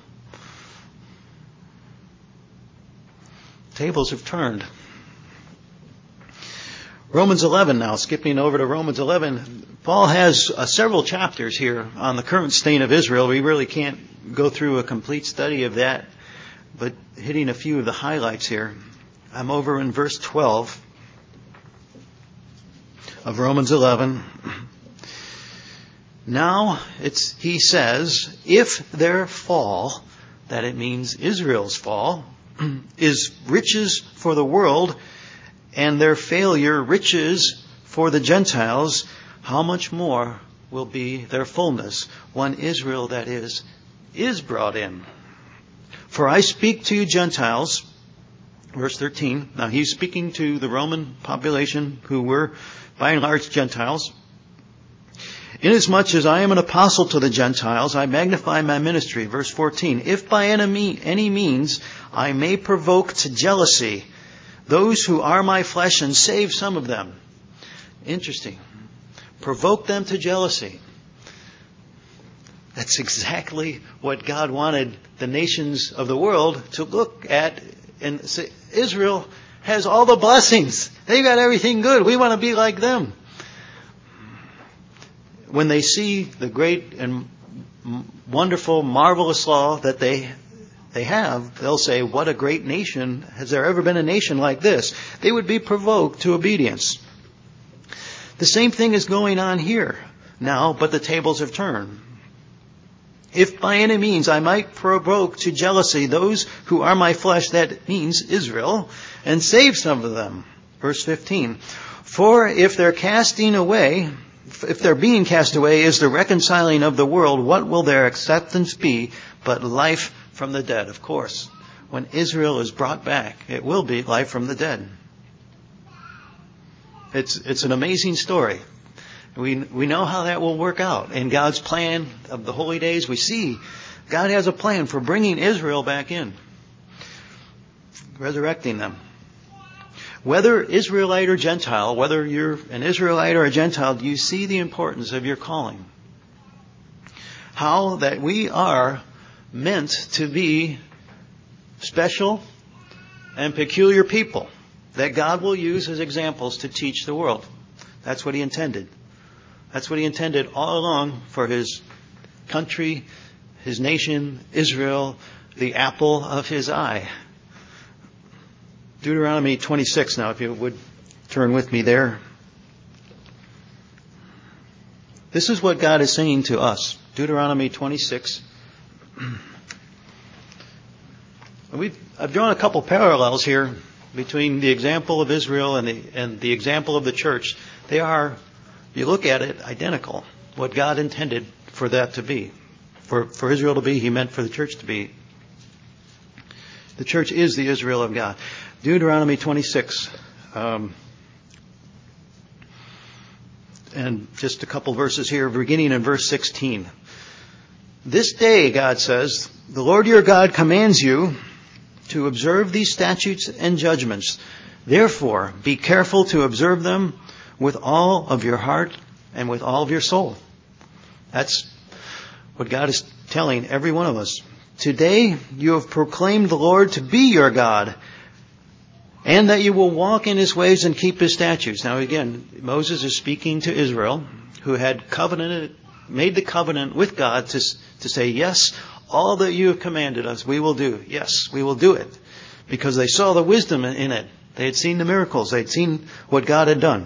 Tables have turned. Romans 11 now, skipping over to Romans 11. Paul has several chapters here on the current state of Israel. We really can't go through a complete study of that, but hitting a few of the highlights here. I'm over in verse 12 of Romans 11. Now, he says, if their fall, that it means Israel's fall, is riches for the world, and their failure riches for the Gentiles, how much more will be their fullness when Israel, that is brought in? For I speak to you Gentiles, verse 13. Now he's speaking to the Roman population who were by and large Gentiles. Inasmuch as I am an apostle to the Gentiles, I magnify my ministry. Verse 14. If by any means I may provoke to jealousy those who are my flesh and save some of them. Interesting. Provoke them to jealousy. That's exactly what God wanted the nations of the world to look at and say, Israel has all the blessings. They got everything good. We want to be like them. When they see the great and wonderful, marvelous law that they have, they'll say, what a great nation. Has there ever been a nation like this? They would be provoked to obedience. The same thing is going on here now, but the tables have turned. If by any means I might provoke to jealousy those who are my flesh, that means Israel, and save some of them. Verse 15. For if their being cast away is the reconciling of the world, what will their acceptance be but life from the dead? Of course, when Israel is brought back, it will be life from the dead. It's an amazing story. We know how that will work out. In God's plan of the holy days, we see God has a plan for bringing Israel back in, resurrecting them. Whether Israelite or Gentile, whether you're an Israelite or a Gentile, do you see the importance of your calling? How that we are meant to be special and peculiar people that God will use as examples to teach the world. That's what He intended. That's what He intended all along for His country, His nation, Israel, the apple of His eye. Deuteronomy 26 now, if you would turn with me there. This is what God is saying to us. Deuteronomy 26. I've drawn a couple parallels here between the example of Israel and the example of the church. They are, if you look at it, identical. What God intended for that to be. For Israel to be, He meant for the church to be. The church is the Israel of God. Deuteronomy 26. And just a couple verses here, beginning in verse 16. This day, God says, the Lord your God commands you to observe these statutes and judgments. Therefore, be careful to observe them with all of your heart and with all of your soul. That's what God is telling every one of us. Today, you have proclaimed the Lord to be your God, and that you will walk in His ways and keep His statutes. Now again, Moses is speaking to Israel, who had made the covenant with God to say, yes, all that you have commanded us, we will do. Yes, we will do it. Because they saw the wisdom in it. They had seen the miracles. They had seen what God had done.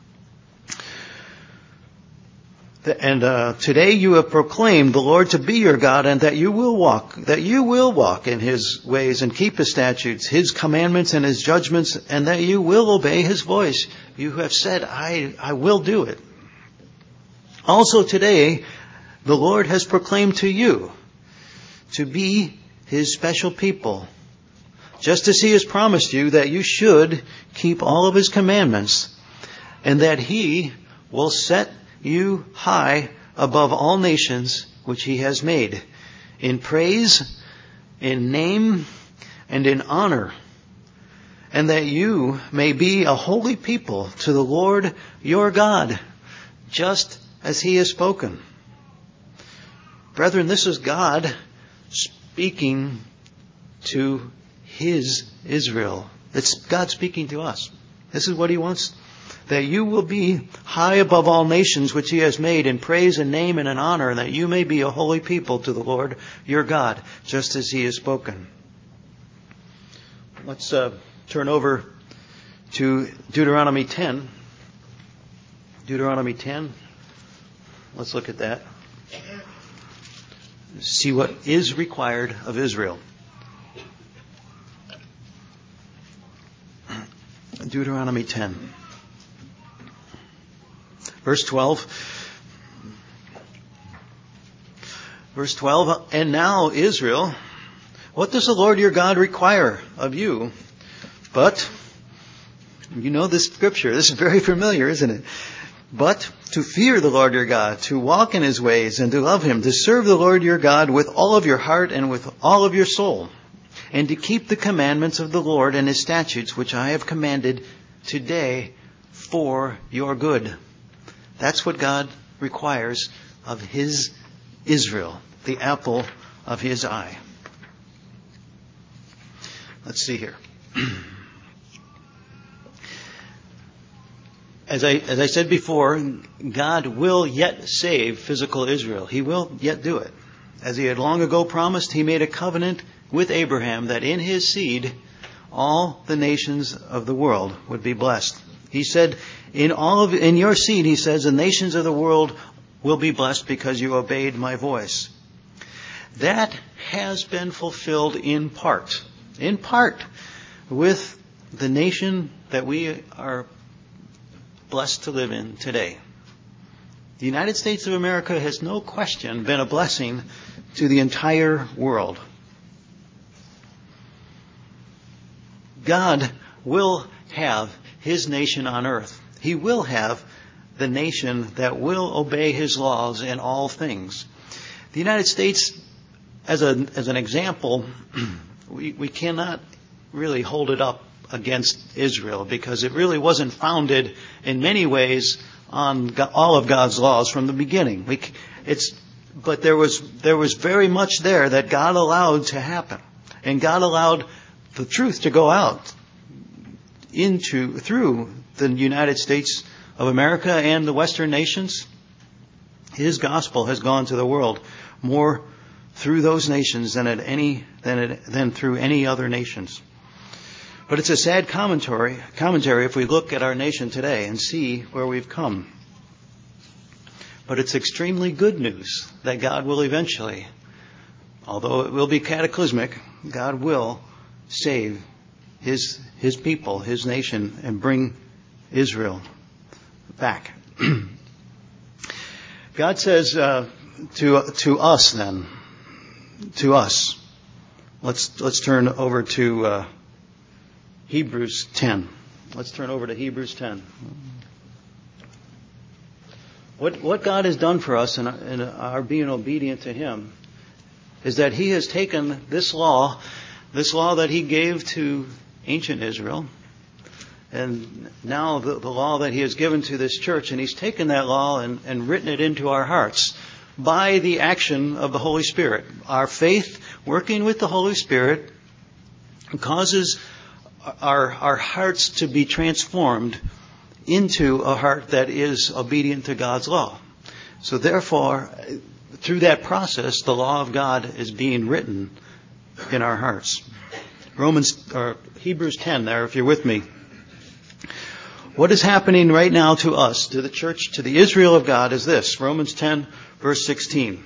And today you have proclaimed the Lord to be your God, and that you will walk in His ways and keep His statutes, His commandments and His judgments, and that you will obey His voice. You have said, I will do it. Also today, the Lord has proclaimed to you to be His special people, just as He has promised you that you should keep all of His commandments, and that He will set you high above all nations which He has made, in praise, in name, and in honor, and that you may be a holy people to the Lord your God, just as he has spoken. Brethren, this is God speaking to his Israel. It's God speaking to us. This is what he wants. That you will be high above all nations which he has made in praise and name and in honor, and that you may be a holy people to the Lord your God, just as he has spoken. Let's turn over to Deuteronomy 10. Deuteronomy 10. Let's look at that. See what is required of Israel. Deuteronomy 10. Verse 12. Verse 12. And now, Israel, what does the Lord your God require of you? But, you know this scripture. This is very familiar, isn't it? But to fear the Lord your God, to walk in his ways, and to love him, to serve the Lord your God with all of your heart and with all of your soul, and to keep the commandments of the Lord and his statutes, which I have commanded today for your good. That's what God requires of his Israel, the apple of his eye. Let's see here. As I said before, God will yet save physical Israel. He will yet do it. As he had long ago promised, he made a covenant with Abraham that in his seed all the nations of the world would be blessed. He said, in your seed, he says, the nations of the world will be blessed because you obeyed my voice. That has been fulfilled in part with the nation that we are blessed to live in today. The United States of America has no question been a blessing to the entire world. God will have his nation on earth. He will have the nation that will obey his laws in all things. The United States, as an example, we cannot really hold it up against Israel because it really wasn't founded in many ways on all of God's laws from the beginning. But there was very much there that God allowed to happen, and God allowed the truth to go out through the United States of America and the Western nations. His gospel has gone to the world more through those nations than through any other nations. But it's a sad commentary if we look at our nation today and see where we've come. But it's extremely good news that God will eventually, although it will be cataclysmic, God will save his people, his nation, and bring Israel back. God says to us then, let's turn over to Hebrews 10. Let's turn over to Hebrews 10. What God has done for us in our being obedient to him is that he has taken this law that he gave to ancient Israel, and now the law that he has given to this church, and he's taken that law and written it into our hearts by the action of the Holy Spirit. Our faith working with the Holy Spirit causes our hearts to be transformed into a heart that is obedient to God's law. So therefore, through that process, the law of God is being written in our hearts. Hebrews 10 there, if you're with me. What is happening right now to us, to the church, to the Israel of God, is this. Romans 10, verse 16.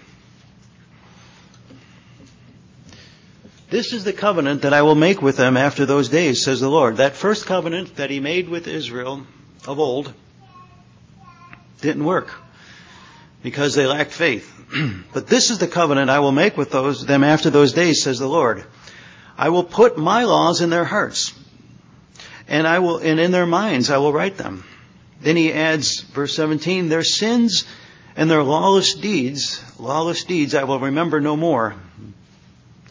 This is the covenant that I will make with them after those days, says the Lord. That first covenant that he made with Israel of old didn't work because they lacked faith. But this is the covenant I will make with them after those days, says the Lord. I will put my laws in their hearts, and in their minds I will write them. Then he adds, verse 17, their sins and their lawless deeds I will remember no more.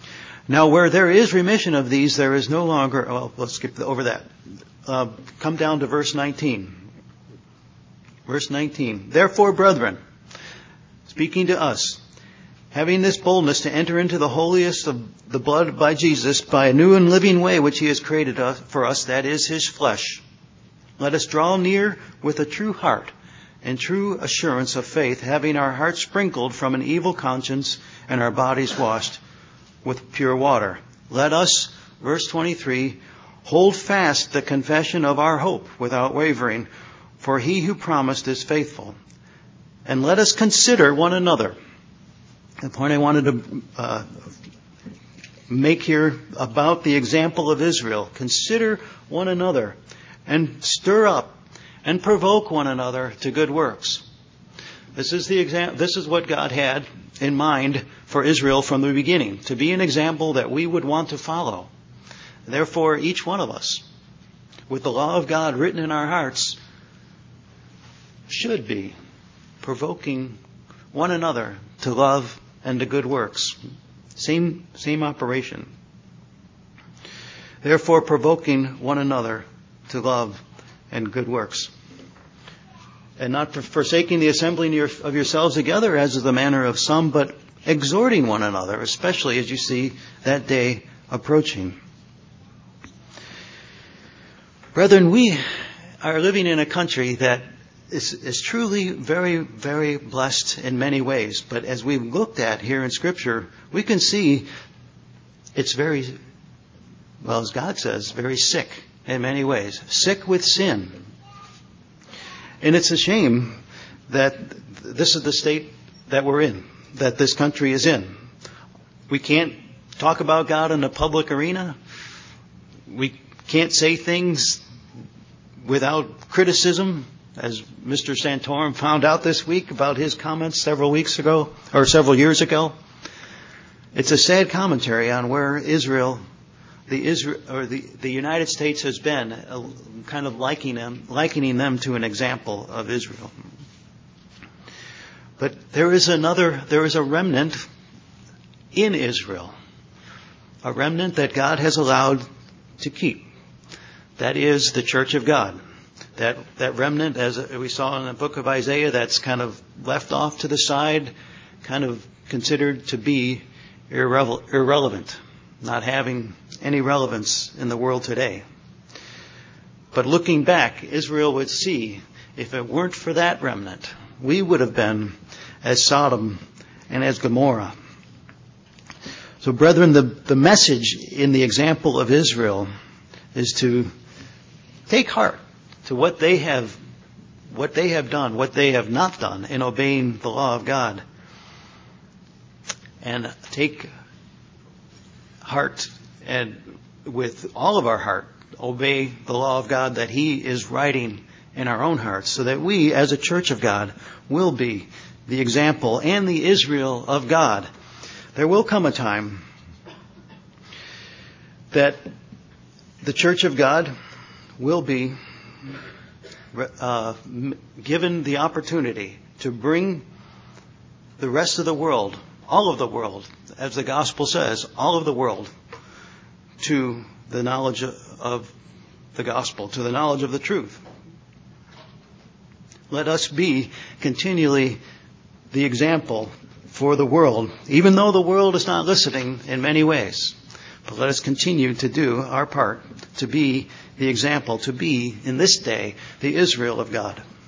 Now where there is remission of these, there is no longer, well, let's skip over that. Come down to verse 19. Verse 19. Therefore, brethren, speaking to us, having this boldness to enter into the holiest of the blood by Jesus, by a new and living way which he has created for us, that is his flesh, let us draw near with a true heart and true assurance of faith, having our hearts sprinkled from an evil conscience and our bodies washed with pure water. Let us, verse 23, hold fast the confession of our hope without wavering, for he who promised is faithful. And let us consider one another. The point I wanted to make here about the example of Israel. Consider one another and stir up and provoke one another to good works. This is what God had in mind for Israel from the beginning, to be an example that we would want to follow. Therefore, each one of us, with the law of God written in our hearts, should be provoking one another to love and to good works. Same operation. Therefore, provoking one another to love and good works. And not forsaking the assembling of yourselves together, as is the manner of some, but exhorting one another, especially as you see that day approaching. Brethren, we are living in a country that is truly very, very blessed in many ways. But as we've looked at here in Scripture, we can see it's very, well, as God says, very sick in many ways. Sick with sin. And it's a shame that this is the state that we're in, that this country is in. We can't talk about God in the public arena. We can't say things without criticism, as Mr. Santorum found out this week about his comments several years ago. It's a sad commentary on where the United States has been, kind of likening them to an example of Israel. But there is a remnant in Israel, a remnant that God has allowed to keep. That is the Church of God. That remnant, as we saw in the book of Isaiah, that's kind of left off to the side, kind of considered to be irrelevant, not having any relevance in the world today. But looking back, Israel would see, if it weren't for that remnant, we would have been as Sodom and as Gomorrah. So brethren, the message in the example of Israel is to take heart to what they have done, what they have not done in obeying the law of God. And take heart and with all of our heart obey the law of God that He is writing in our own hearts, so that we as a church of God will be the example and the Israel of God. There will come a time that the church of God will be given the opportunity to bring the rest of the world, all of the world, as the gospel says, all of the world, to the knowledge of the gospel, to the knowledge of the truth. Let us be continually the example for the world, even though the world is not listening in many ways. But let us continue to do our part to be the example, to be, in this day, the Israel of God.